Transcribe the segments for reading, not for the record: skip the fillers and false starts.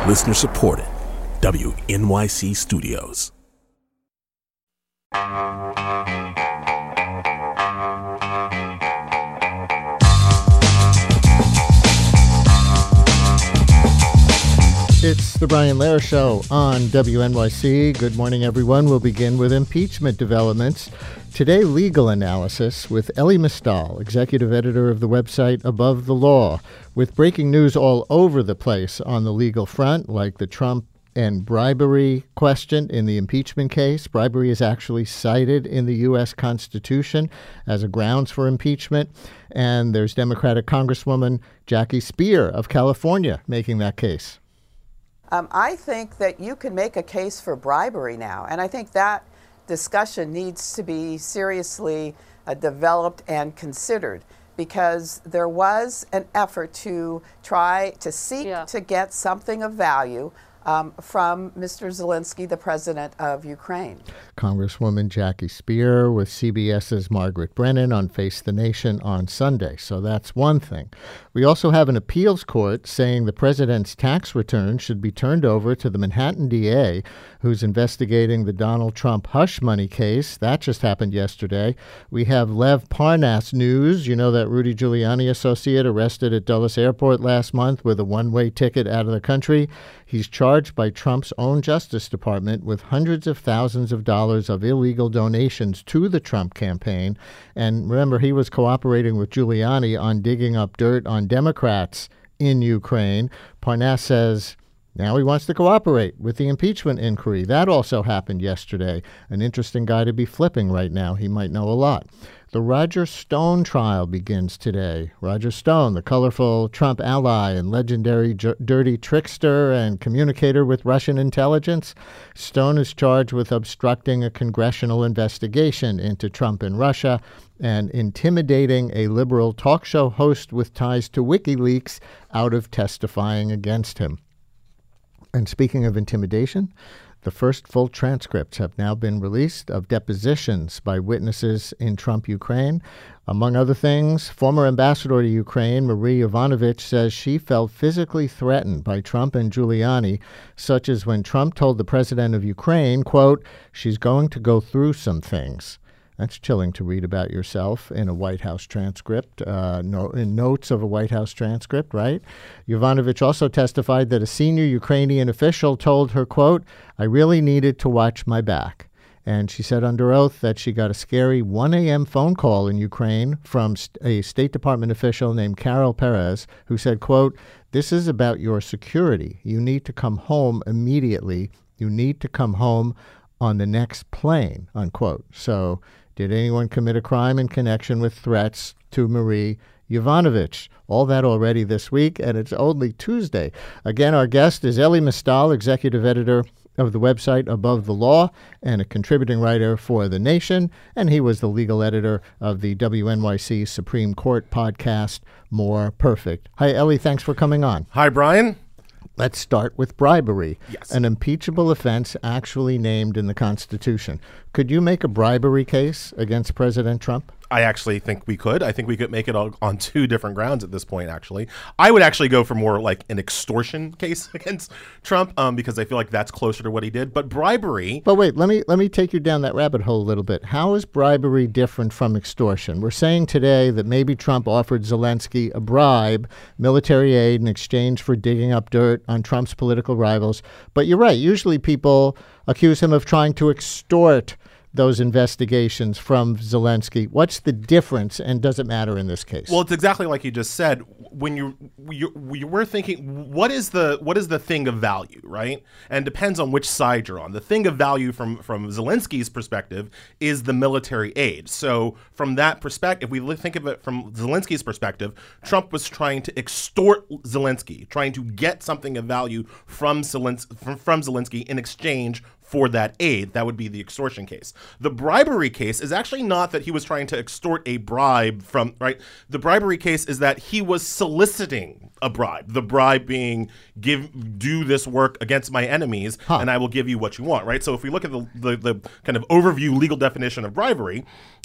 Listener supported. WNYC Studios. It's the Brian Lehrer Show on WNYC. Good morning, everyone. We'll begin with impeachment developments. Today, legal analysis with Elie Mystal, executive editor of the website Above the Law, with breaking news all over the place on the legal front, like the Trump and bribery question in the impeachment case. Bribery is actually cited in the U.S. Constitution as a grounds for impeachment. And there's Democratic Congresswoman Jackie Speier of California making that case. I think that you can make a case for bribery now, and I think that discussion needs to be seriously developed and considered, because there was an effort to try to seek to get something of value from Mr. Zelensky, the president of Ukraine. Congresswoman Jackie Speier with CBS's Margaret Brennan on Face the Nation on Sunday. So that's one thing. We also have an appeals court saying the president's tax return should be turned over to the Manhattan DA, who's investigating the Donald Trump hush money case. That just happened yesterday. We have Lev Parnas news. You know, that Rudy Giuliani associate arrested at Dulles Airport last month with a one-way ticket out of the country. He's charged by Trump's own Justice Department with hundreds of thousands of dollars of illegal donations to the Trump campaign. And remember, he was cooperating with Giuliani on digging up dirt on Democrats in Ukraine. Parnas says now he wants to cooperate with the impeachment inquiry. That also happened yesterday. An interesting guy to be flipping right now. He might know a lot. The Roger Stone trial begins today. Roger Stone, the colorful Trump ally and legendary dirty trickster and communicator with Russian intelligence. Stone is charged with obstructing a congressional investigation into Trump and Russia and intimidating a liberal talk show host with ties to WikiLeaks out of testifying against him. And speaking of intimidation, the first full transcripts have now been released of depositions by witnesses in Trump Ukraine. Among other things, former ambassador to Ukraine, Marie Yovanovitch, says she felt physically threatened by Trump and Giuliani, such as when Trump told the president of Ukraine, quote, she's going to go through some things. That's chilling to read about yourself in a White House transcript, in notes of a White House transcript, right? Yovanovitch also testified that a senior Ukrainian official told her, quote, I really needed to watch my back. And she said under oath that she got a scary 1 a.m. phone call in Ukraine from a State Department official named Carol Perez, who said, quote, this is about your security. You need to come home immediately. You need to come home on the next plane, unquote. So did anyone commit a crime in connection with threats to Marie Yovanovitch? All that already this week, and it's only Tuesday. Again, our guest is Elie Mystal, executive editor of the website Above the Law and a contributing writer for The Nation, and he was the legal editor of the WNYC Supreme Court podcast, More Perfect. Hi, Elie. Thanks for coming on. Hi, Brian. Let's start with bribery, yes. An impeachable offense actually named in the Constitution. Could you make a bribery case against President Trump? I actually think we could. I think we could make it on two different grounds at this point, actually. I would actually go for more like an extortion case against Trump because I feel like that's closer to what he did. But bribery... But wait, let me take you down that rabbit hole a little bit. How is bribery different from extortion? We're saying today that maybe Trump offered Zelensky a bribe, military aid, in exchange for digging up dirt on Trump's political rivals. But you're right. Usually people accuse him of trying to extort those investigations from Zelensky. What's the difference, and does it matter in this case? Well, it's exactly like you just said. When we're thinking, what is the thing of value, right? And depends on which side you're on. The thing of value from Zelensky's perspective is the military aid. So from that perspective, if we think of it from Zelensky's perspective, Trump was trying to extort Zelensky, trying to get something of value from Zelensky in exchange for that aid. That would be the extortion case. The bribery case is actually not that he was trying to extort a bribe from, right? The bribery case is that he was soliciting a bribe. The bribe being do this work against my enemies and I will give you what you want, right? So if we look at the kind of overview legal definition of bribery,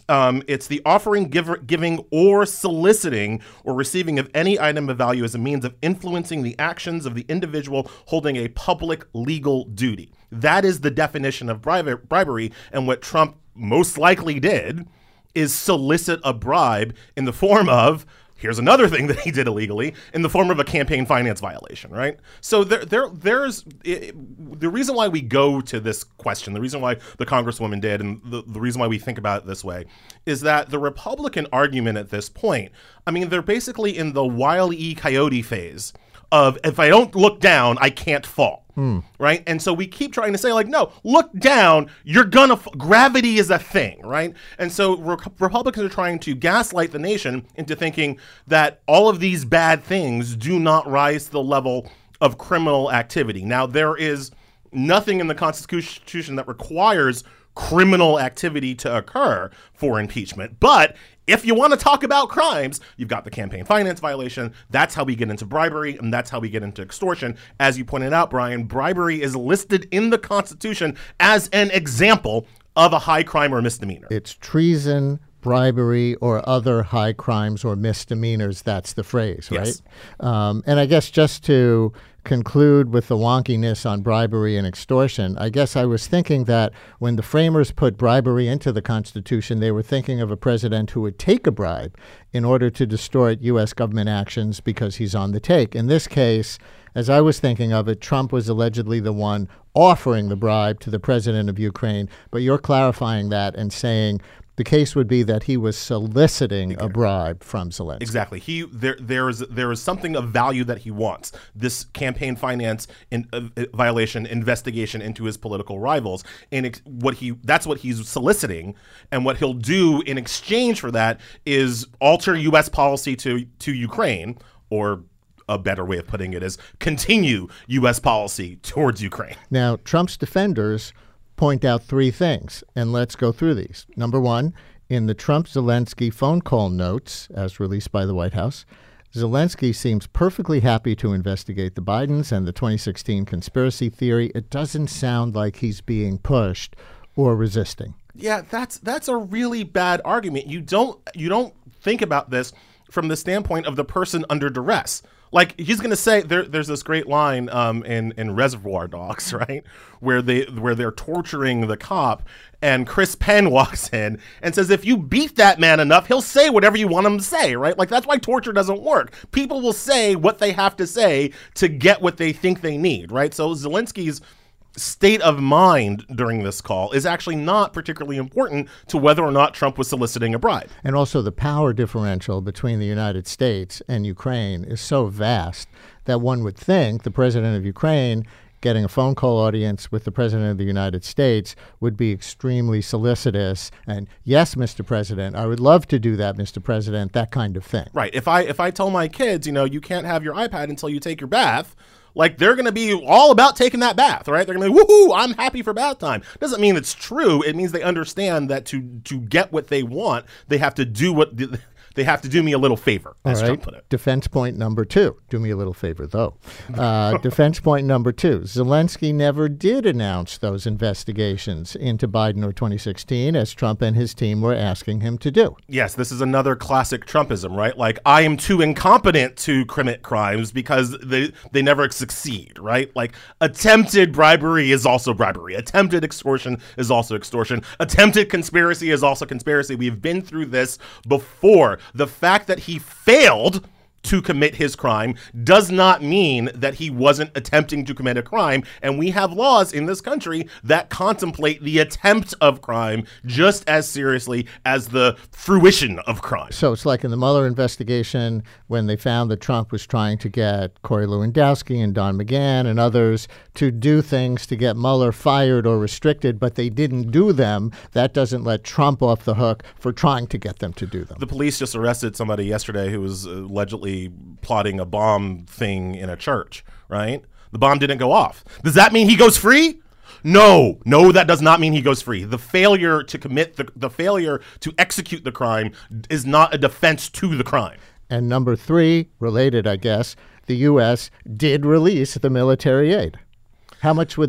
It's the offering, giving, or soliciting or receiving of any item of value as a means of influencing the actions of the individual holding a public legal duty. That is the definition of bribery, and what Trump most likely did is solicit a bribe in the form of, here's another thing that he did illegally, in the form of a campaign finance violation, right? So there's the reason why we go to this question, the reason why the Congresswoman did, and the reason why we think about it this way, is that the Republican argument at this point, I mean, they're basically in the Wile E. Coyote phase of, if I don't look down, I can't fall. Right? And so we keep trying to say, like, no, look down, you're gonna, gravity is a thing, right? And so Republicans are trying to gaslight the nation into thinking that all of these bad things do not rise to the level of criminal activity. Now, there is nothing in the Constitution that requires criminal activity to occur for impeachment, but if you want to talk about crimes, you've got the campaign finance violation. That's how we get into bribery, and that's how we get into extortion. As you pointed out, Brian, bribery is listed in the Constitution as an example of a high crime or misdemeanor. It's treason, bribery, or other high crimes or misdemeanors. That's the phrase, right? Yes. And I guess just to conclude with the wonkiness on bribery and extortion, I guess I was thinking that when the framers put bribery into the Constitution, they were thinking of a president who would take a bribe in order to distort U.S. government actions because he's on the take. In this case, as I was thinking of it, Trump was allegedly the one offering the bribe to the president of Ukraine, but you're clarifying that and saying the case would be that he was soliciting a bribe from Zelensky. Exactly. There is something of value that he wants. This campaign finance violation investigation into his political rivals, and that's what he's soliciting. And what he'll do in exchange for that is alter U.S. policy to Ukraine, or a better way of putting it is continue U.S. policy towards Ukraine. Now, Trump's defenders point out three things, and let's go through these. Number one, in the Trump-Zelensky phone call notes, as released by the White House, Zelensky seems perfectly happy to investigate the Bidens and the 2016 conspiracy theory. It doesn't sound like he's being pushed or resisting. Yeah, that's a really bad argument. You don't think about this from the standpoint of the person under duress. Like, he's going to say, there's this great line in Reservoir Dogs, right, where they're torturing the cop, and Chris Penn walks in and says, if you beat that man enough, he'll say whatever you want him to say, right? Like, that's why torture doesn't work. People will say what they have to say to get what they think they need, right? So Zelensky's state of mind during this call is actually not particularly important to whether or not Trump was soliciting a bribe. And also the power differential between the United States and Ukraine is so vast that one would think the president of Ukraine getting a phone call audience with the president of the United States would be extremely solicitous. And yes, Mr. President, I would love to do that, Mr. President, that kind of thing. Right. If I tell my kids, you can't have your iPad until you take your bath, like, they're going to be all about taking that bath, right? They're going to be, woohoo, I'm happy for bath time. Doesn't mean it's true. It means they understand that to get what they want, they have to do they have to do me a little favor, as Trump put it. Defense point number two. Do me a little favor, though. Defense point number two. Zelensky never did announce those investigations into Biden or 2016, as Trump and his team were asking him to do. Yes, this is another classic Trumpism, right? Like, I am too incompetent to commit crimes because they never succeed, right? Like, attempted bribery is also bribery. Attempted extortion is also extortion. Attempted conspiracy is also conspiracy. We've been through this before. The fact that he failed to commit his crime does not mean that he wasn't attempting to commit a crime. And we have laws in this country that contemplate the attempt of crime just as seriously as the fruition of crime. So it's like in the Mueller investigation when they found that Trump was trying to get Corey Lewandowski and Don McGahn and others to do things to get Mueller fired or restricted, but they didn't do them. That doesn't let Trump off the hook for trying to get them to do them. The police just arrested somebody yesterday who was allegedly plotting a bomb thing in a church, right? The bomb didn't go off. Does that mean he goes free? No, that does not mean he goes free. The failure to commit the failure to execute the crime is not a defense to the crime. And number three, related, I guess, the U.S. did release the military aid. How much would that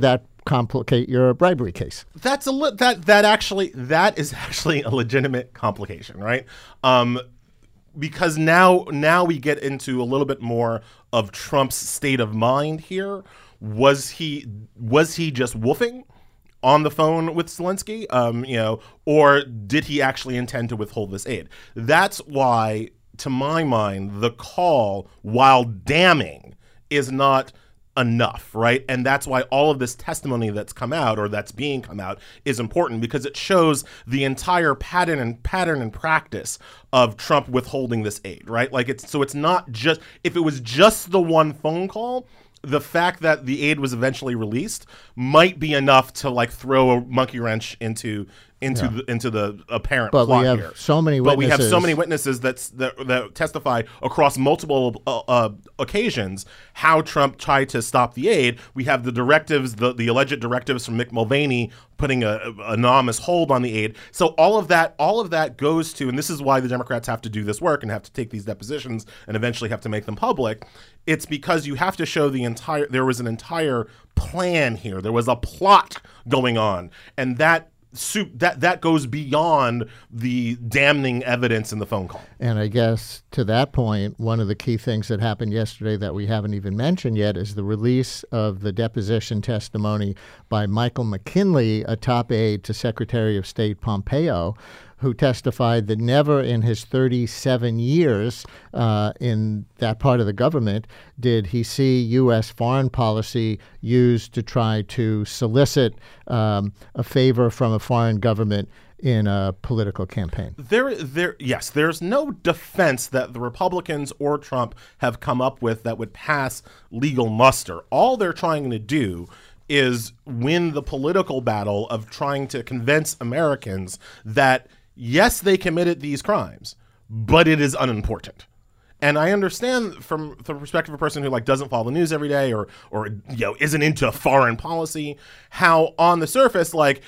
complicate your bribery case. That is actually a legitimate complication, right? Because now we get into a little bit more of Trump's state of mind here. Was he just woofing on the phone with Zelensky, or did he actually intend to withhold this aid? That's why, to my mind, the call, while damning, is not enough, right? And that's why all of this testimony that's come out, or that's being come out, is important, because it shows the entire pattern and practice of Trump withholding this aid, right? Like it's not just, if it was just the one phone call, the fact that the aid was eventually released might be enough to like throw a monkey wrench into the apparent but plot we have here. So many witnesses. But we have so many witnesses that testify across multiple occasions how Trump tried to stop the aid. We have the directives, the alleged directives from Mick Mulvaney putting an anonymous hold on the aid. So all of that goes to, and this is why the Democrats have to do this work and have to take these depositions and eventually have to make them public. It's because you have to show there was an entire plan here. There was a plot going on, and that goes beyond the damning evidence in the phone call. And I guess to that point, one of the key things that happened yesterday that we haven't even mentioned yet is the release of the deposition testimony by Michael McKinley, a top aide to Secretary of State Pompeo, who testified that never in his 37 years in that part of the government did he see U.S. foreign policy used to try to solicit a favor from a foreign government in a political campaign. There's no defense that the Republicans or Trump have come up with that would pass legal muster. All they're trying to do is win the political battle of trying to convince Americans that yes, they committed these crimes, but it is unimportant. And I understand from the perspective of a person who like doesn't follow the news every day or isn't into foreign policy, how on the surface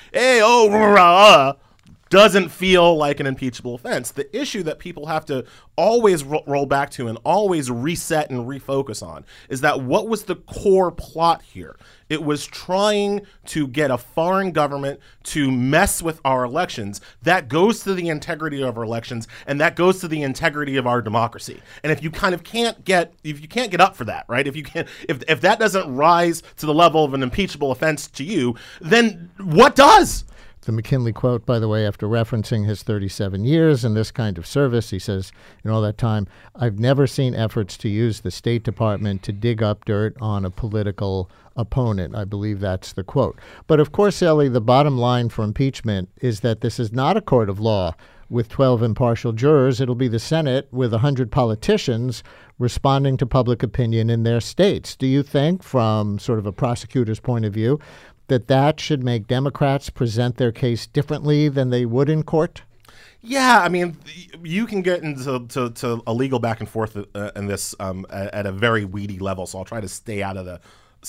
doesn't feel like an impeachable offense. The issue that people have to always roll back to and always reset and refocus on is that what was the core plot here? It was trying to get a foreign government to mess with our elections. That goes to the integrity of our elections, and that goes to the integrity of our democracy. And if you can't get up for that, right? If that doesn't rise to the level of an impeachable offense to you, then what does? The McKinley quote, by the way, after referencing his 37 years in this kind of service, he says, in all that time, I've never seen efforts to use the State Department to dig up dirt on a political opponent. I believe that's the quote. But of course, Ellie, the bottom line for impeachment is that this is not a court of law with 12 impartial jurors. It'll be the Senate with 100 politicians responding to public opinion in their states. Do you think, from sort of a prosecutor's point of view, that should make Democrats present their case differently than they would in court? Yeah, I mean, you can get into a legal back and forth in this at a very weedy level, so I'll try to stay out of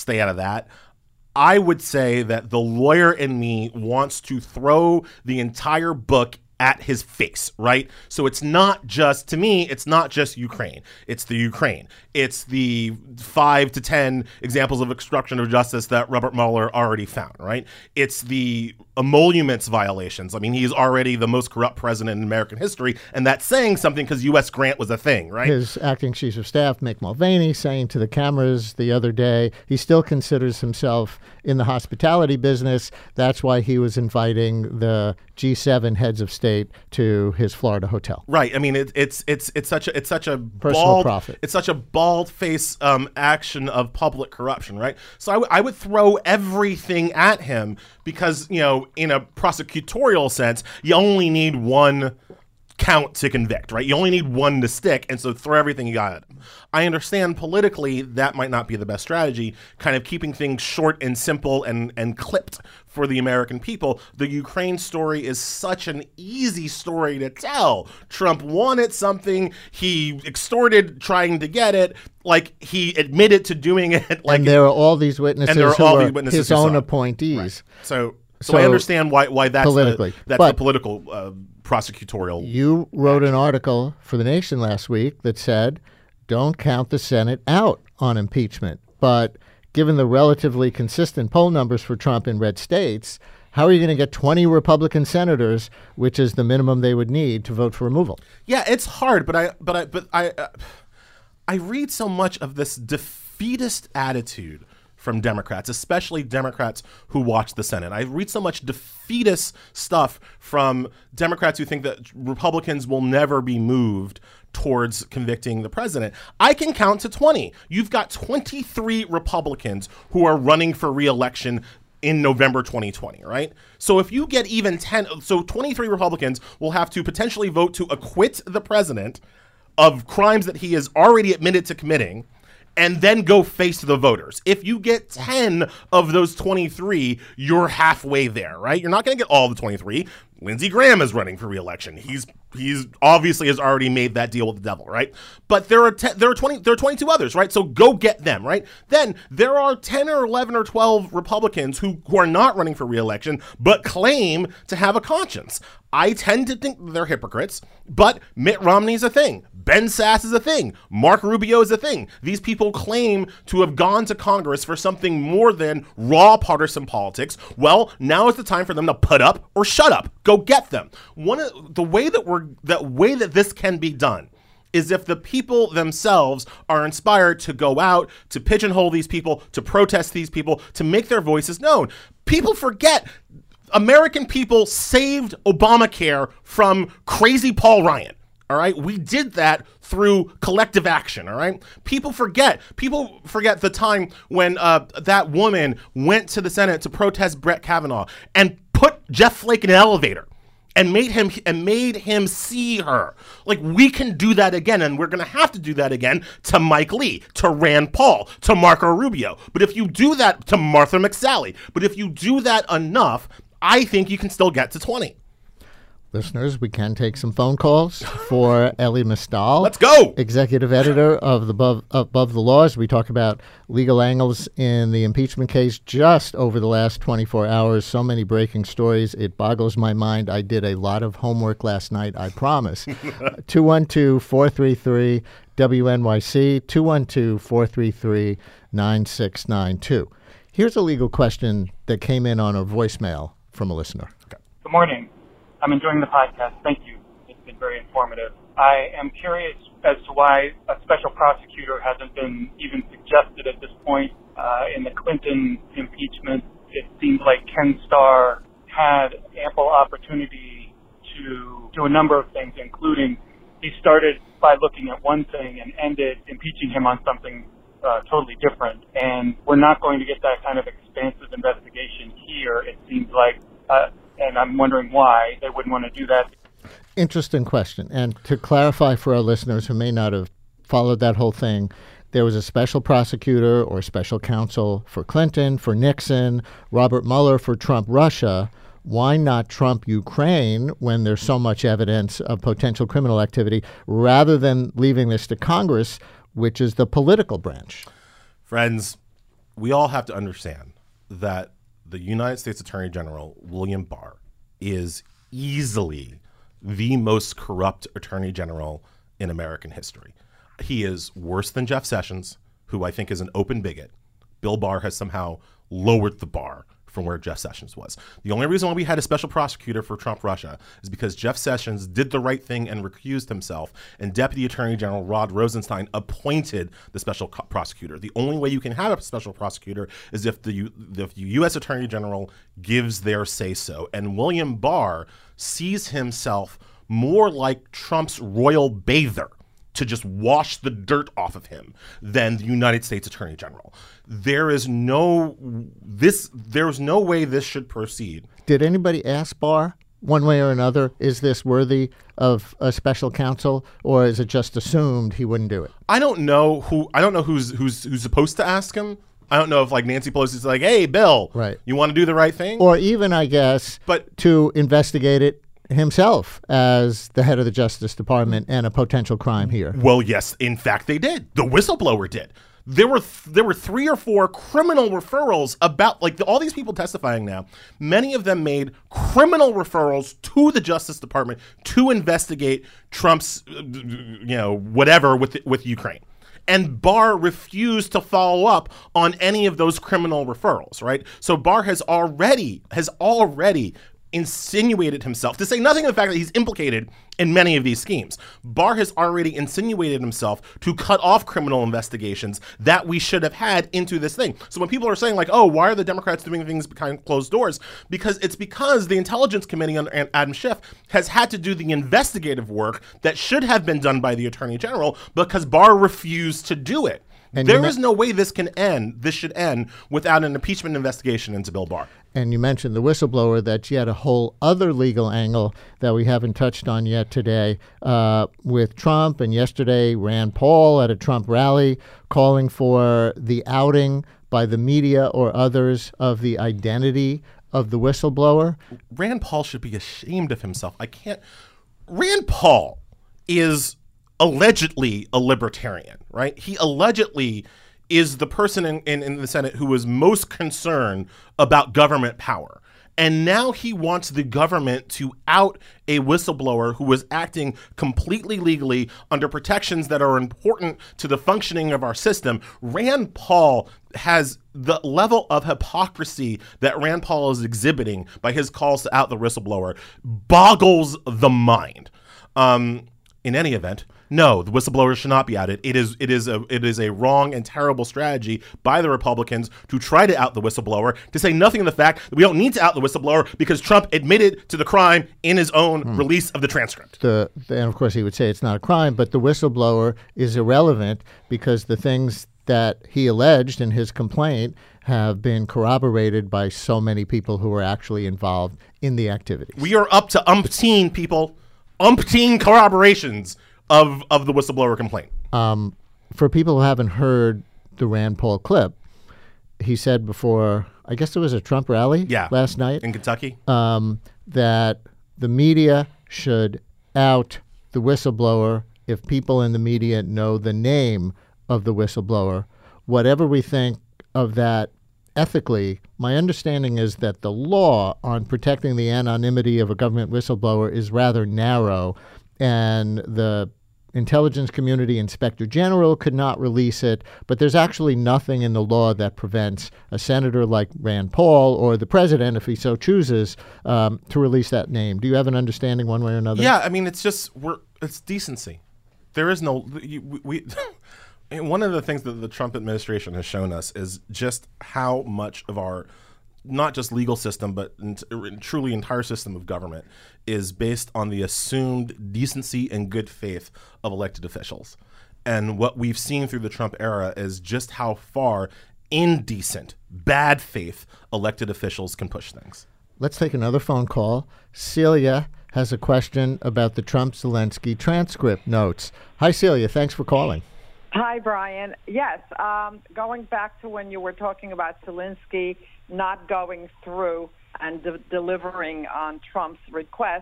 that. I would say that the lawyer in me wants to throw the entire book at his face, right? So it's not just, to me, it's not just Ukraine. It's the Ukraine. It's the 5 to 10 examples of obstruction of justice that Robert Mueller already found, right? It's the emoluments violations. I mean, he's already the most corrupt president in American history, and that's saying something because U.S. Grant was a thing, right? His acting chief of staff, Mick Mulvaney, saying to the cameras the other day, he still considers himself in the hospitality business. That's why he was inviting the G7 heads of state to his Florida hotel. Right. I mean, it's such a personal profit. It's such a bald face action of public corruption, right? So I would throw everything at him because, in a prosecutorial sense, you only need one count to convict, right? You only need one to stick, and so throw everything you got at him. I understand politically that might not be the best strategy, kind of keeping things short and simple and clipped for the American people. The Ukraine story is such an easy story to tell. Trump wanted something, he extorted trying to get it, like he admitted to doing it. Like, and there are all these witnesses who are his own appointees. Right. So I understand why that's politically. The political prosecutorial. You wrote an article for The Nation last week that said, don't count the Senate out on impeachment. But given the relatively consistent poll numbers for Trump in red states, how are you going to get 20 Republican senators, which is the minimum they would need to vote for removal? Yeah, it's hard, but I read so much of this defeatist attitude from Democrats, especially Democrats who watch the Senate. I read so much defeatist stuff from Democrats who think that Republicans will never be moved towards convicting the president. I can count to 20. You've got 23 Republicans who are running for re-election in November 2020, right? So if you get even 10, so 23 Republicans will have to potentially vote to acquit the president of crimes that he has already admitted to committing, and then go face the voters. If you get 10 of those 23, you're halfway there, right? You're not going to get all the 23. Lindsey Graham is running for re-election. He's obviously has already made that deal with the devil, right? But there are 22 others, right? So go get them, right? Then there are 10 or 11 or 12 Republicans who are not running for re-election but claim to have a conscience. I tend to think they're hypocrites, but Mitt Romney's a thing. Ben Sass is a thing. Mark Rubio is a thing. These people claim to have gone to Congress for something more than raw partisan politics. Well, now is the time for them to put up or shut up. Go get them. The way that this can be done is if the people themselves are inspired to go out, to pigeonhole these people, to protest these people, to make their voices known. People forget American people saved Obamacare from crazy Paul Ryan. All right. We did that through collective action. All right. People forget the time when that woman went to the Senate to protest Brett Kavanaugh and put Jeff Flake in an elevator and made him see her. Like, we can do that again, and we're going to have to do that again to Mike Lee, to Rand Paul, to Marco Rubio. But if you do that to Martha McSally, but if you do that enough, I think you can still get to 20. Listeners, we can take some phone calls for Elie Mystal. Let's go! Executive editor of Above the Laws. We talk about legal angles in the impeachment case just over the last 24 hours. So many breaking stories. It boggles my mind. I did a lot of homework last night, I promise. 212-433-WNYC, 212-433-9692. Here's a legal question that came in on a voicemail from a listener. Good morning. I'm enjoying the podcast. Thank you. It's been very informative. I am curious as to why a special prosecutor hasn't been even suggested at this point in the Clinton impeachment. It seems like Ken Starr had ample opportunity to do a number of things, including he started by looking at one thing and ended impeaching him on something totally different. And we're not going to get that kind of expansive investigation here, it seems like. And I'm wondering why they wouldn't want to do that. Interesting question. And to clarify for our listeners who may not have followed that whole thing, there was a special prosecutor or special counsel for Clinton, for Nixon, Robert Mueller for Trump Russia. Why not Trump Ukraine when there's so much evidence of potential criminal activity, rather than leaving this to Congress, which is the political branch? Friends, we all have to understand that the United States Attorney General, William Barr, is easily the most corrupt Attorney General in American history. He is worse than Jeff Sessions, who I think is an open bigot. Bill Barr has somehow lowered the bar from where Jeff Sessions was. The only reason why we had a special prosecutor for Trump Russia is because Jeff Sessions did the right thing and recused himself, and Deputy Attorney General Rod Rosenstein appointed the special prosecutor. The only way you can have a special prosecutor is if the U.S. Attorney General gives their say-so. And William Barr sees himself more like Trump's royal bather to just wash the dirt off of him than the United States Attorney General. There's no way this should proceed. Did anybody ask Barr one way or another, is this worthy of a special counsel, or is it just assumed he wouldn't do it? I don't know who's supposed to ask him. I don't know if like Nancy Pelosi's like, hey, Bill, right, you want to do the right thing? Or even, I guess, to investigate it himself as the head of the Justice Department and a potential crime here. Well, yes, in fact, they did. The whistleblower did. There were 3 or 4 criminal referrals about, like, all these people testifying now. Many of them made criminal referrals to the Justice Department to investigate Trump's, whatever with Ukraine. And Barr refused to follow up on any of those criminal referrals, right? So Barr has already insinuated himself, to say nothing of the fact that he's implicated in many of these schemes. Barr has already insinuated himself to cut off criminal investigations that we should have had into this thing. So when people are saying like, oh, why are the Democrats doing things behind closed doors? Because the Intelligence Committee under Adam Schiff has had to do the investigative work that should have been done by the Attorney General because Barr refused to do it. And there is no way this should end without an impeachment investigation into Bill Barr. And you mentioned the whistleblower. That's yet a whole other legal angle that we haven't touched on yet today with Trump. And yesterday, Rand Paul at a Trump rally calling for the outing by the media or others of the identity of the whistleblower. Rand Paul should be ashamed of himself. Rand Paul is allegedly a libertarian, right? He allegedly is the person in the Senate who was most concerned about government power. And now he wants the government to out a whistleblower who was acting completely legally under protections that are important to the functioning of our system. Rand Paul has the level of hypocrisy that Rand Paul is exhibiting by his calls to out the whistleblower boggles the mind. In any event, no, the whistleblowers should not be outed. It is a wrong and terrible strategy by the Republicans to try to out the whistleblower, to say nothing of the fact that we don't need to out the whistleblower because Trump admitted to the crime in his own release of the transcript. And of course he would say it's not a crime, but the whistleblower is irrelevant because the things that he alleged in his complaint have been corroborated by so many people who were actually involved in the activities. We are up to umpteen corroborations of the whistleblower complaint. For people who haven't heard the Rand Paul clip, he said before, I guess it was a Trump rally last night in Kentucky, that the media should out the whistleblower if people in the media know the name of the whistleblower. Whatever we think of that ethically, my understanding is that the law on protecting the anonymity of a government whistleblower is rather narrow, and the intelligence community inspector general could not release it, but there's actually nothing in the law that prevents a senator like Rand Paul or the president, if he so chooses, to release that name. Do you have an understanding one way or another? Yeah, I mean, it's decency. There is no one of the things that the Trump administration has shown us is just how much of our not just legal system, but truly entire system of government is based on the assumed decency and good faith of elected officials. And what we've seen through the Trump era is just how far indecent, bad faith elected officials can push things. Let's take another phone call. Celia has a question about the Trump-Zelensky transcript notes. Hi, Celia. Thanks for calling. Hi, Brian. Yes, going back to when you were talking about Zelensky not going through and delivering on Trump's request,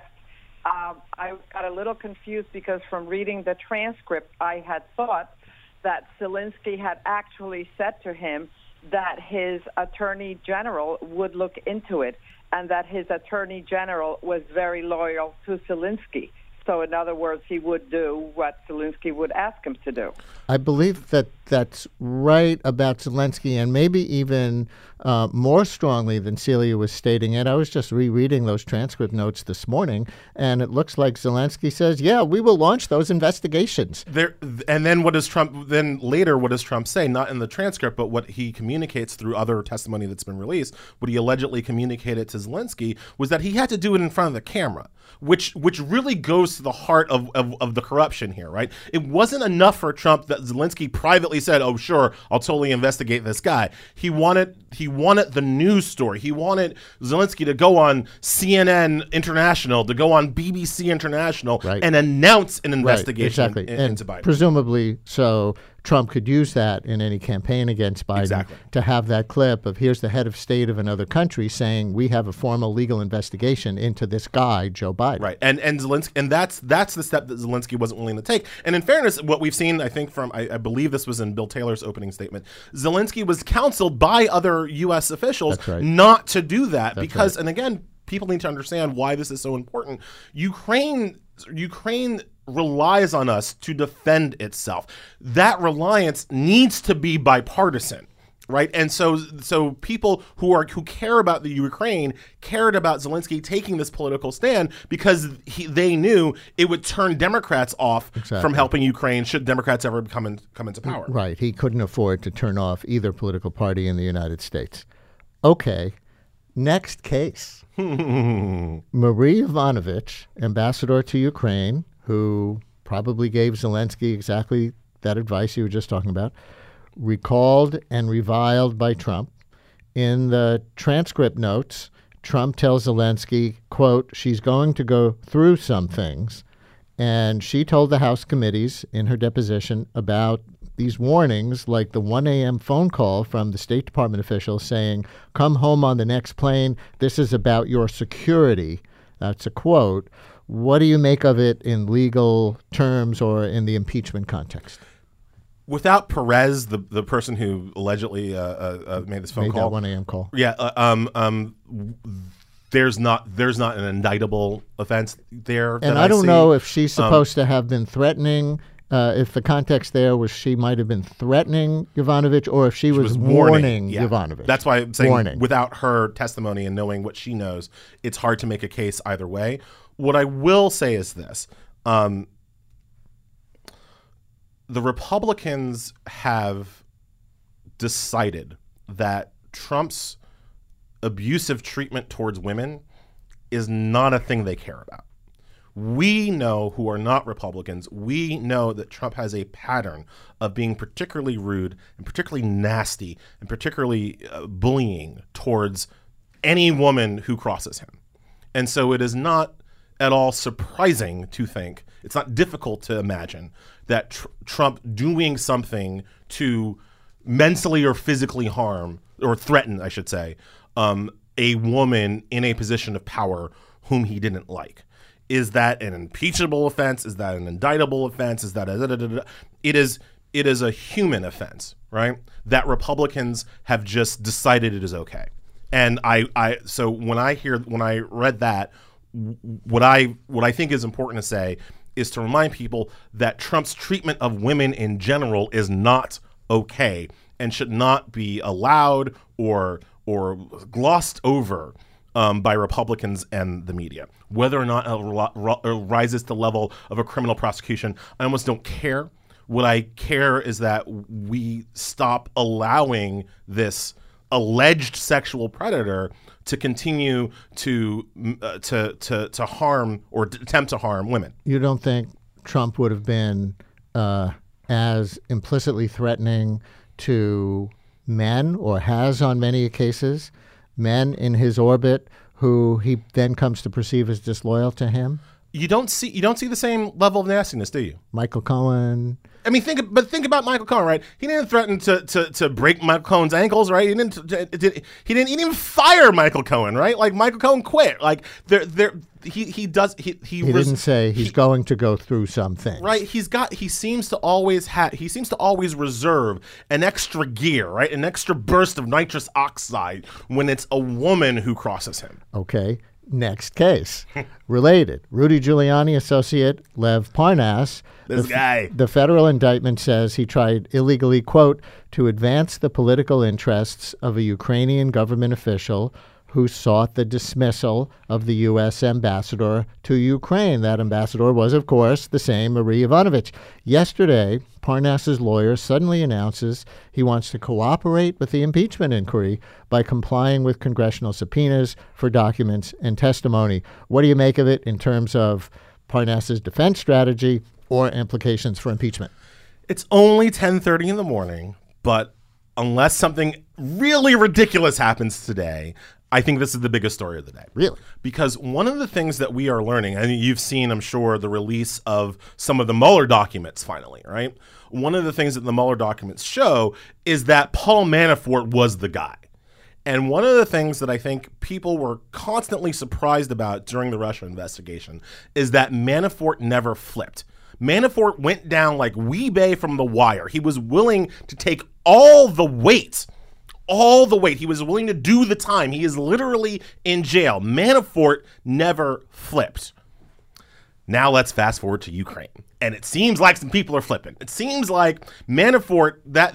I got a little confused because from reading the transcript, I had thought that Zelensky had actually said to him that his attorney general would look into it and that his attorney general was very loyal to Zelensky. So, in other words, he would do what Zelensky would ask him to do. I believe that that's right about Zelensky, and maybe even more strongly than Celia was stating it. I was just rereading those transcript notes this morning, and it looks like Zelensky says, yeah, we will launch those investigations. And then what does Trump say? Not in the transcript, but what he communicates through other testimony that's been released, what he allegedly communicated to Zelensky was that he had to do it in front of the camera, which really goes to the heart of the corruption here, right? It wasn't enough for Trump that Zelensky privately said, oh, sure, I'll totally investigate this guy. He wanted the news story. He wanted Zelensky to go on CNN International, to go on BBC International, and announce an investigation into Biden. Presumably so Trump could use that in any campaign against Biden to have that clip of here's the head of state of another country saying we have a formal legal investigation into this guy, Joe Biden. Right. And Zelensky, and that's the step that Zelensky wasn't willing to take. And in fairness, what we've seen, I think from, I believe this was in Bill Taylor's opening statement, Zelensky was counseled by other U.S. officials not to do that because, and again, people need to understand why this is so important. Ukraine relies on us to defend itself. That reliance needs to be bipartisan. Right. And so people who care about the Ukraine cared about Zelensky taking this political stand because they knew it would turn Democrats off from helping Ukraine should Democrats ever come into power. Right. He couldn't afford to turn off either political party in the United States. Okay. Next case. Marie Yovanovitch, ambassador to Ukraine, who probably gave Zelensky exactly that advice you were just talking about, recalled and reviled by Trump. In the transcript notes, Trump tells Zelensky, quote, she's going to go through some things. And she told the House committees in her deposition about these warnings, like the 1 a.m. phone call from the State Department official saying, come home on the next plane. This is about your security. That's a quote. What do you make of it in legal terms or in the impeachment context? Without Perez, the person who allegedly made this phone call, that 1 a.m. call, there's not an indictable offense there. And I don't know if she's supposed to have been threatening. If the context there was she might have been threatening Yovanovitch, or if she was warning Yovanovitch. That's why I'm saying without her testimony and knowing what she knows, it's hard to make a case either way. What I will say is this. The Republicans have decided that Trump's abusive treatment towards women is not a thing they care about. We know, who are not Republicans, we know that Trump has a pattern of being particularly rude and particularly nasty and particularly bullying towards any woman who crosses him. And so it is not at all surprising to think, it's not difficult to imagine that Trump doing something to mentally or physically harm, or threaten, I should say, a woman in a position of power whom he didn't like. Is that an impeachable offense? Is that an indictable offense? Is that It is a human offense, right? That Republicans have just decided it is okay. And so when I read that, what I think is important to say is to remind people that Trump's treatment of women in general is not okay and should not be allowed or glossed over by Republicans and the media. Whether or not it rises to the level of a criminal prosecution, I almost don't care. What I care is that we stop allowing this alleged sexual predator to continue to harm or attempt to harm women. You don't think Trump would have been as implicitly threatening to men, or has on many cases, men in his orbit who he then comes to perceive as disloyal to him? You don't see the same level of nastiness, do you? Michael Cohen. I mean, think about Michael Cohen, right? He didn't threaten to break Michael Cohen's ankles, right? He didn't even fire Michael Cohen, right? Like, Michael Cohen quit. Like, he didn't say he's going to go through something, right? He seems to always reserve an extra gear, right? An extra burst of nitrous oxide when it's a woman who crosses him. Okay. Next case. Related. Rudy Giuliani associate Lev Parnas. The federal indictment says he tried illegally, quote, to advance the political interests of a Ukrainian government official who sought the dismissal of the U.S. ambassador to Ukraine. That ambassador was, of course, the same Marie Yovanovitch. Yesterday, Parnas's lawyer suddenly announces he wants to cooperate with the impeachment inquiry by complying with congressional subpoenas for documents and testimony. What do you make of it in terms of Parnas's defense strategy or implications for impeachment? It's only 10:30 in the morning, but unless something really ridiculous happens today, I think this is the biggest story of the day. Really? Because one of the things that we are learning, and you've seen, I'm sure, the release of some of the Mueller documents finally, right? One of the things that the Mueller documents show is that Paul Manafort was the guy. And one of the things that I think people were constantly surprised about during the Russia investigation is that Manafort never flipped. Manafort went down like Weebay from The Wire. He was willing to take all the weight. He was willing to do the time. He is literally in jail. Manafort never flipped. Now let's fast forward to Ukraine. And it seems like some people are flipping. It seems like Manafort, that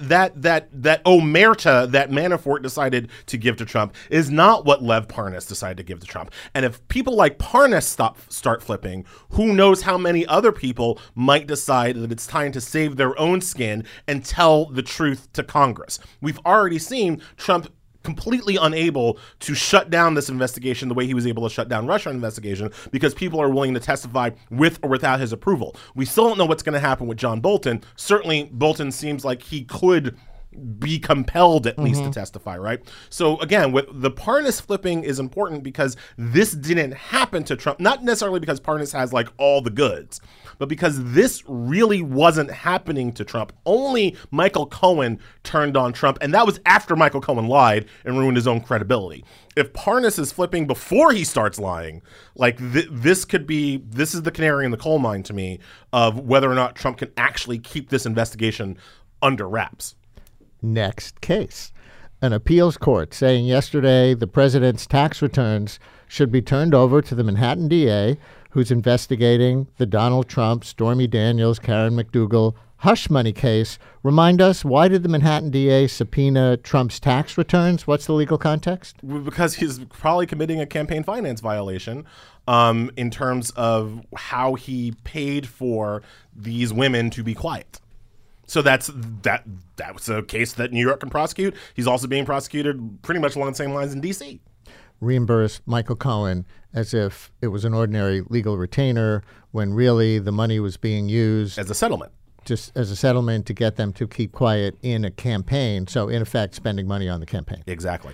omerta that Manafort decided to give to Trump is not what Lev Parnas decided to give to Trump. And if people like Parnas start flipping, who knows how many other people might decide that it's time to save their own skin and tell the truth to Congress. We've already seen Trump completely unable to shut down this investigation the way he was able to shut down Russian investigation because people are willing to testify with or without his approval. We still don't know what's going to happen with John Bolton. Certainly, Bolton seems like he could be compelled at least to testify, right? So again, with the Parnas flipping is important because this didn't happen to Trump, not necessarily because Parnas has like all the goods, but because this really wasn't happening to Trump. Only Michael Cohen turned on Trump, and that was after Michael Cohen lied and ruined his own credibility. If Parnas is flipping before he starts lying, like this is the canary in the coal mine to me of whether or not Trump can actually keep this investigation under wraps. Next case. An appeals court saying yesterday the president's tax returns should be turned over to the Manhattan DA, who's investigating the Donald Trump, Stormy Daniels, Karen McDougal hush money case. Remind us, why did the Manhattan DA subpoena Trump's tax returns? What's the legal context? Because he's probably committing a campaign finance violation in terms of how he paid for these women to be quiet. So that was a case that New York can prosecute. He's also being prosecuted pretty much along the same lines in D.C. Reimburse Michael Cohen as if it was an ordinary legal retainer when really the money was being used as a settlement. Just as a settlement to get them to keep quiet in a campaign. So in effect, spending money on the campaign. Exactly.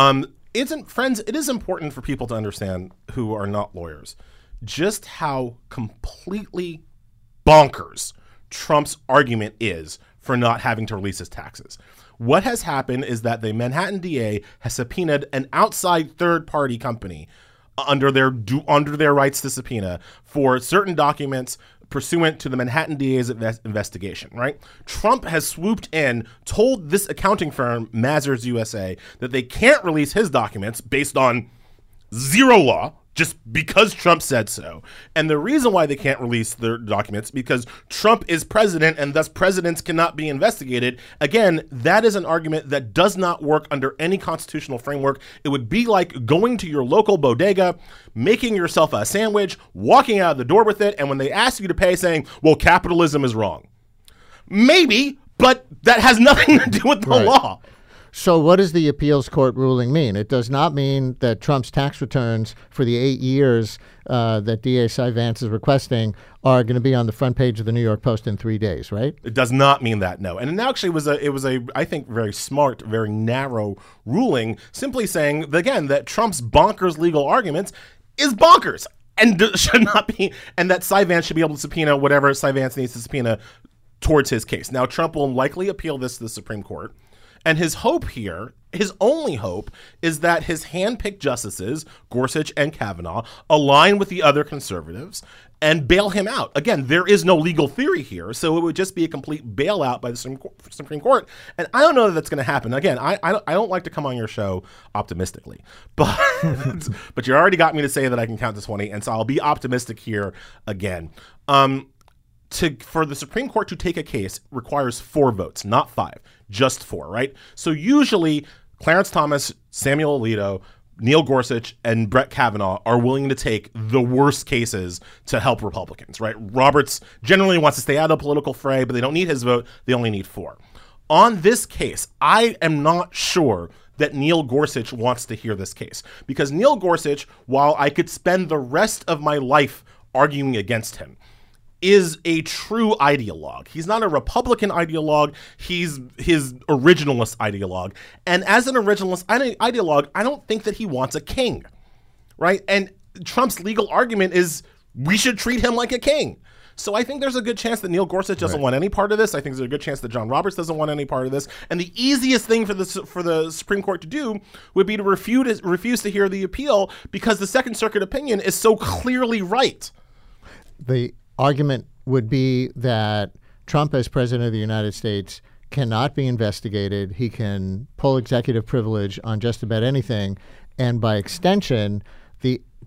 It is important for people to understand who are not lawyers just how completely bonkers Trump's argument is for not having to release his taxes. What has happened is that the Manhattan DA has subpoenaed an outside third-party company under their rights to subpoena for certain documents pursuant to the Manhattan DA's investigation, right? Trump has swooped in, told this accounting firm, Mazars USA, that they can't release his documents based on zero law, just because Trump said so. And the reason why they can't release their documents because Trump is president and thus presidents cannot be investigated. Again, that is an argument that does not work under any constitutional framework. It would be like going to your local bodega, making yourself a sandwich, walking out the door with it, and when they ask you to pay, saying, well, capitalism is wrong. Maybe, but that has nothing to do with the law. So what does the appeals court ruling mean? It does not mean that Trump's tax returns for the 8 years that DA Cy Vance is requesting are going to be on the front page of the New York Post in 3 days, right? It does not mean that, no. And it actually was a I think, very smart, very narrow ruling, simply saying, again, that Trump's bonkers legal arguments is bonkers and should not be, and that Cy Vance should be able to subpoena whatever Cy Vance needs to subpoena towards his case. Now, Trump will likely appeal this to the Supreme Court. And his hope here, his only hope, is that his handpicked justices, Gorsuch and Kavanaugh, align with the other conservatives and bail him out. Again, there is no legal theory here, so it would just be a complete bailout by the Supreme Court. And I don't know that that's going to happen. Again, I don't like to come on your show optimistically, but but you already got me to say that I can count to 20, and so I'll be optimistic here again. For the Supreme Court to take a case requires 4 votes, not 5, just 4, right? So usually Clarence Thomas, Samuel Alito, Neil Gorsuch, and Brett Kavanaugh are willing to take the worst cases to help Republicans, right? Roberts generally wants to stay out of the political fray, but they don't need his vote. They only need 4. On this case, I am not sure that Neil Gorsuch wants to hear this case because Neil Gorsuch, while I could spend the rest of my life arguing against him, is a true ideologue. He's not a Republican ideologue. He's his originalist ideologue. And as an originalist ideologue, I don't think that he wants a king, right? And Trump's legal argument is we should treat him like a king. So I think there's a good chance that Neil Gorsuch doesn't want any part of this. I think there's a good chance that John Roberts doesn't want any part of this. And the easiest thing for the Supreme Court to do would be to refuse to hear the appeal because the Second Circuit opinion is so clearly right. The argument would be that Trump, as president of the United States, cannot be investigated. He can pull executive privilege on just about anything. And by extension, the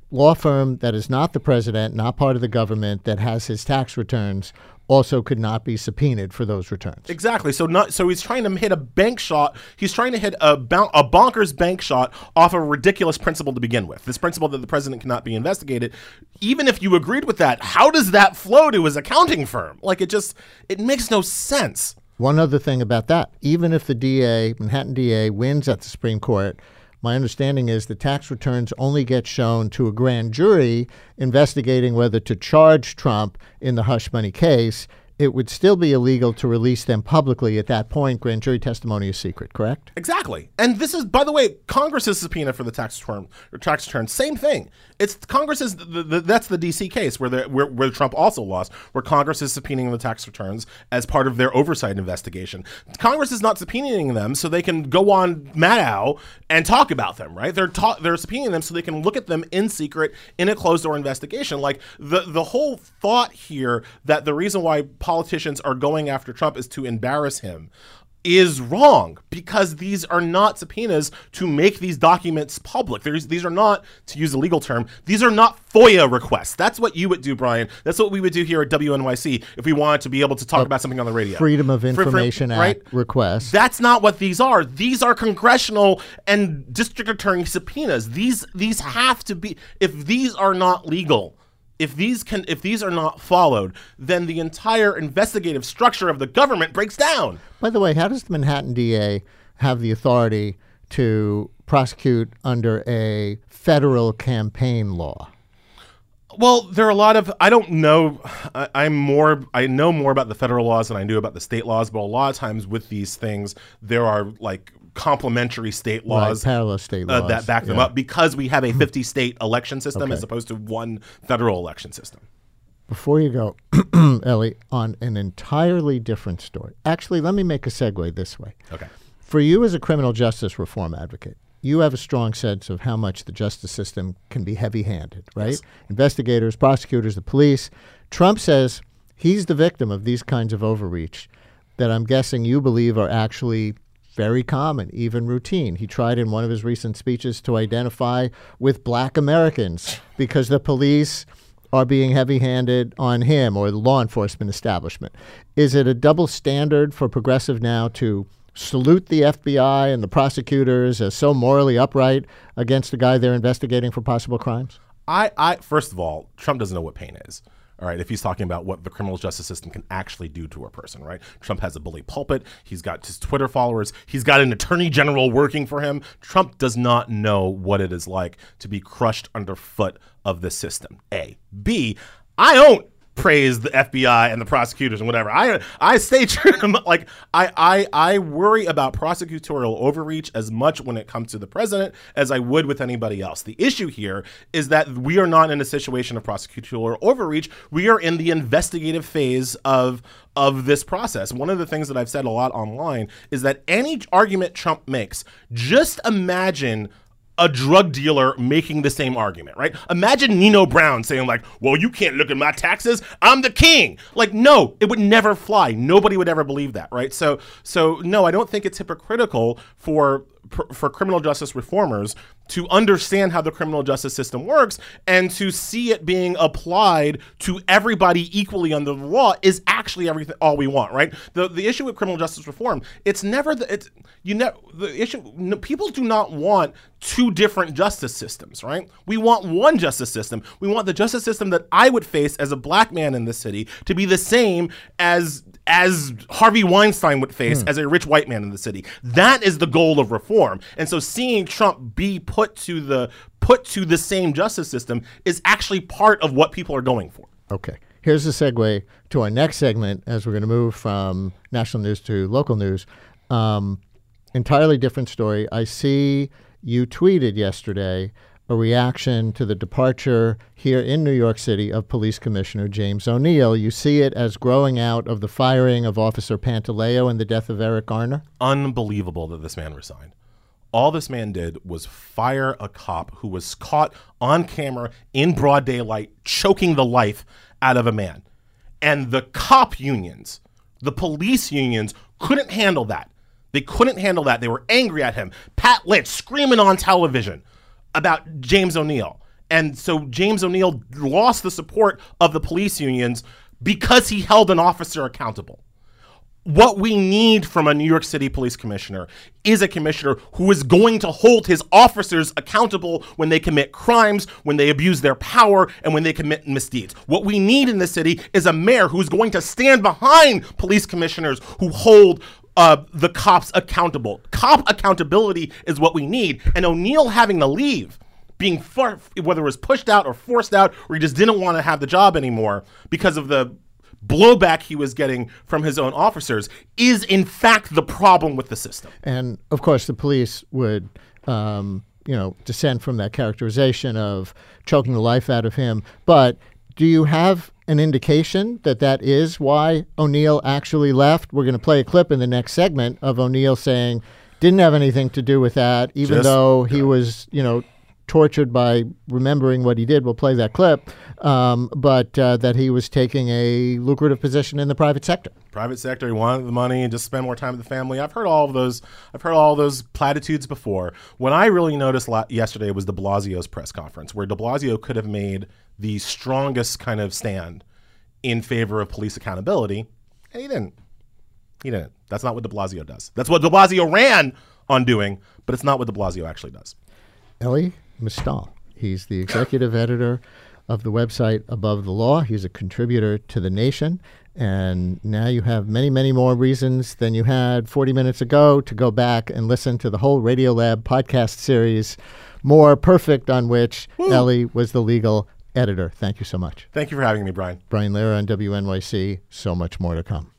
law firm that is not the president, not part of the government, that has his tax returns also could not be subpoenaed for those returns. Exactly. So he's trying to hit a bank shot. He's trying to hit a bonkers bank shot off a ridiculous principle to begin with. This principle that the president cannot be investigated. Even if you agreed with that, how does that flow to his accounting firm? Like, it makes no sense. One other thing about that, even if the Manhattan DA wins at the Supreme Court, my understanding is the tax returns only get shown to a grand jury investigating whether to charge Trump in the hush money case. It would still be illegal to release them publicly at that point. Grand jury testimony is secret, correct? Exactly. And this is, by the way, Congress's subpoena for the tax return, same thing. It's Congress's, that's the D.C. case where Trump also lost, where Congress is subpoenaing the tax returns as part of their oversight investigation. Congress is not subpoenaing them so they can go on Maddow and talk about them, right? They're subpoenaing them so they can look at them in secret in a closed-door investigation. Like, the whole thought here that the reason why politicians are going after Trump is to embarrass him is wrong, because these are not subpoenas to make these documents public. These are not, to use a legal term, these are not FOIA requests. That's what you would do, Brian. That's what we would do here at WNYC if we wanted to be able to talk about something on the radio. Freedom of Information Act requests. That's not what these are. These are congressional and district attorney subpoenas. These have to be, if these are not legal, if these are not followed, then the entire investigative structure of the government breaks down. By the way, how does the Manhattan DA have the authority to prosecute under a federal campaign law? Well, there are a lot of, I don't know, I know more about the federal laws than I do about the state laws, but a lot of times with these things, there are like complementary state laws, right, parallel state laws that back them up, because we have a 50-state election system as opposed to one federal election system. Before you go, Ellie, on an entirely different story. Actually, let me make a segue this way. Okay. For you as a criminal justice reform advocate, you have a strong sense of how much the justice system can be heavy-handed, right? Yes. Investigators, prosecutors, the police. Trump says he's the victim of these kinds of overreach that I'm guessing you believe are actually very common, even routine. He tried in one of his recent speeches to identify with Black Americans because the police are being heavy-handed on him or the law enforcement establishment. Is it a double standard for progressive now to salute the FBI and the prosecutors as so morally upright against the guy they're investigating for possible crimes? I first of all, Trump doesn't know what pain is. All right, if he's talking about what the criminal justice system can actually do to a person, right? Trump has a bully pulpit. He's got his Twitter followers. He's got an attorney general working for him. Trump does not know what it is like to be crushed underfoot of the system. A. B. I don't praise the FBI and the prosecutors and whatever. I stay true to like I worry about prosecutorial overreach as much when it comes to the president as I would with anybody else. The issue here is that we are not in a situation of prosecutorial overreach. We are in the investigative phase of this process. One of the things that I've said a lot online is that any argument Trump makes, just imagine a drug dealer making the same argument, right? Imagine Nino Brown saying like, well, you can't look at my taxes. I'm the king. Like, no, it would never fly. Nobody would ever believe that, right? So no, I don't think it's hypocritical for criminal justice reformers to understand how the criminal justice system works and to see it being applied to everybody equally under the law is actually all we want, right? The issue with criminal justice reform, it's never the issue. People do not want two different justice systems, right? We want one justice system. We want the justice system that I would face as a black man in this city to be the same as Harvey Weinstein would face as a rich white man in the city. That is the goal of reform. And so seeing Trump be put to the same justice system is actually part of what people are going for. Okay. Here's a segue to our next segment as we're going to move from national news to local news. Entirely different story. I see you tweeted yesterday a reaction to the departure here in New York City of Police Commissioner James O'Neill. You see it as growing out of the firing of Officer Pantaleo and the death of Eric Garner? Unbelievable that this man resigned. All this man did was fire a cop who was caught on camera in broad daylight choking the life out of a man. And the cop unions, the police unions, couldn't handle that. They couldn't handle that. They were angry at him. Pat Lynch screaming on television about James O'Neill. And so James O'Neill lost the support of the police unions because he held an officer accountable. What we need from a New York City police commissioner is a commissioner who is going to hold his officers accountable when they commit crimes, when they abuse their power, and when they commit misdeeds. What we need in the city is a mayor who's going to stand behind police commissioners who hold the cops accountable. Cop accountability is what we need. And O'Neill having to leave, being whether it was pushed out or forced out, or he just didn't want to have the job anymore because of the blowback he was getting from his own officers, is in fact the problem with the system. And of course, the police would, dissent from that characterization of choking the life out of him. But do you have an indication that that is why O'Neill actually left? We're going to play a clip in the next segment of O'Neill saying didn't have anything to do with that, even though he was, tortured by remembering what he did. We'll play that clip, but that he was taking a lucrative position in the private sector. Private sector, he wanted the money and just spend more time with the family. I've heard all those platitudes before. What I really noticed yesterday was de Blasio's press conference, where de Blasio could have made the strongest kind of stand in favor of police accountability, and he didn't. He didn't. That's not what de Blasio does. That's what de Blasio ran on doing, but it's not what de Blasio actually does. Elie Mystal. He's the executive editor of the website Above the Law. He's a contributor to The Nation. And now you have many, many more reasons than you had 40 minutes ago to go back and listen to the whole Radiolab podcast series, More Perfect, on which Elie was the legal editor. Thank you so much. Thank you for having me, Brian. Brian Lehrer on WNYC. So much more to come.